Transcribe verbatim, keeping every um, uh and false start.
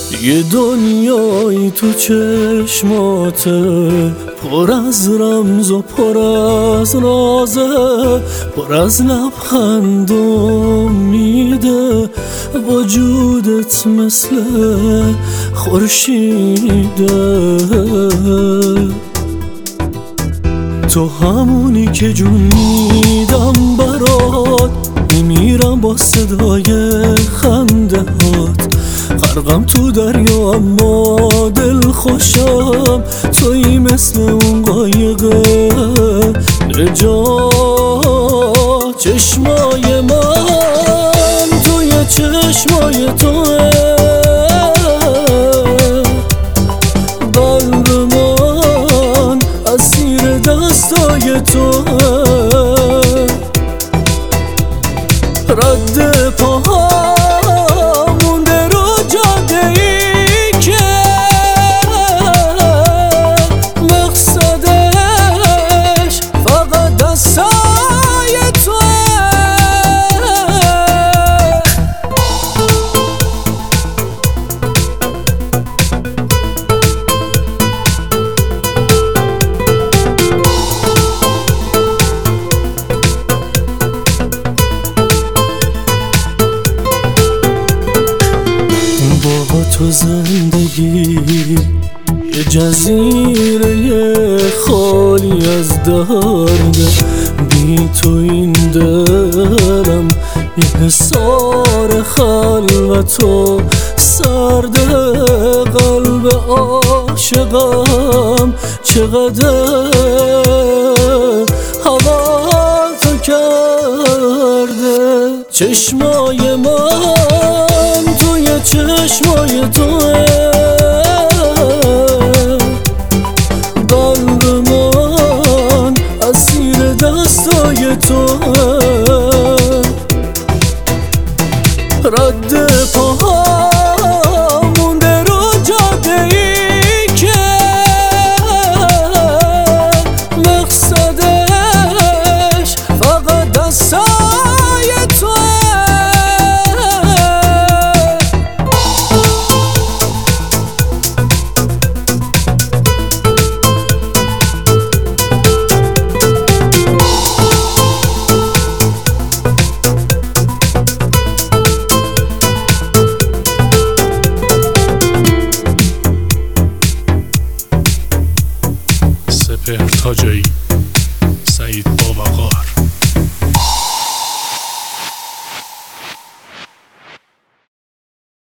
یه دنیایی تو چشماته، پر از رمز و پر از رازه، پر از لبخند و امیده، وجودت مثل خورشیده. تو همونی که جون میدم برات، میمیرم با صدای خنده هات. غرقم تو دریا اما دل خوشم، تویی مثل اون قایق نجات. چشمای من توی چشمای توه، قلب من اسیر دستای توه. رد پاها مونده رو جاده ای که مقصدش فقط دستای توه. با تو زندگی یه جزیره خالی از درده، بی تو این دلم یه حصار خلوت و سرده. قلب عاشقم چقدر هوا تو کرده. چشمای من توی چشمای توه، قلب من اسیر دستای توه. رد پاها مونده رو جاده ای که مقصدش فقط دستای توه. سپهر تاجایی، سعید